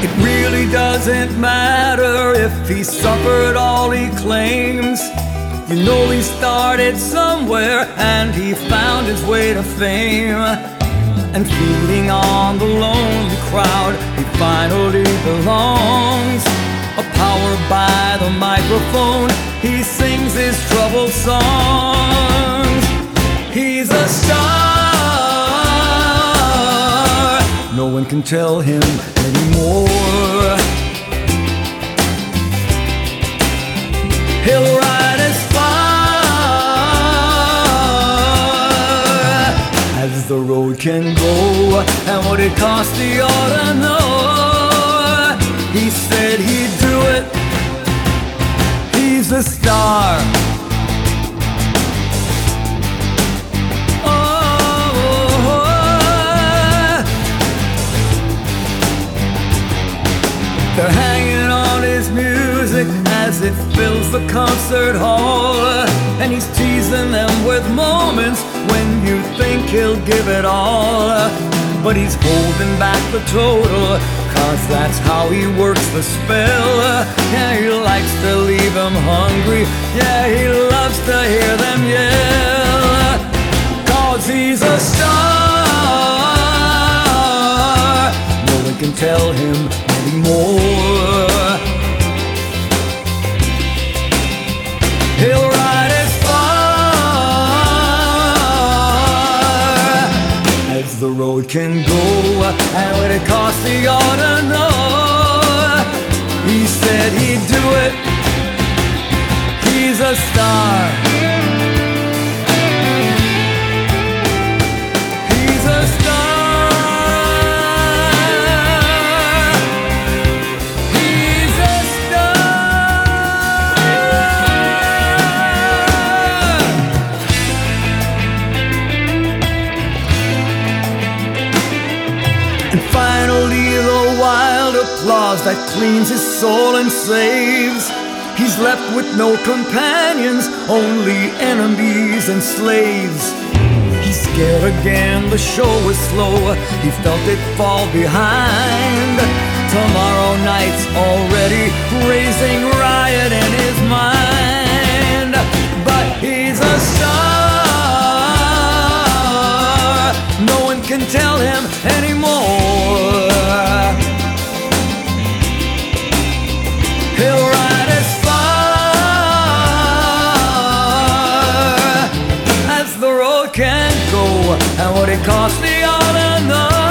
It really doesn't matter if he suffered all he claims. You know he started somewhere and he found his way to fame. And feeding on the lonely crowd, he finally belongs. Powered by the microphone, he sings his troubled songs. He's a star, no one can tell him anymore. He'll ride as far as the road can go, and what it costs he ought to know. He said he'd do it, he's a star. They're hanging on his music as it fills the concert hall, and he's teasing them with moments when you think he'll give it all. But he's holding back the total, 'cause that's how he works the spell. Yeah, he likes to leave them hungry. Yeah, he loves to hear them yell, 'cause he's a star. No one can tell him anymore. He'll ride as far as the road can go, and what it costs he ought to know. He said he'd do it, he's a star. He's a star. He's a star. And finally the wild applause that cleans his soul and saves. He's left with no companions, only enemies and slaves. He's scared again, the show was slow, he felt it fall behind. Tomorrow night's already raising riot in his mind. But he's a star, no one can tell him anymore. He'll ride as far as the road can go, and what it costs he ought to know.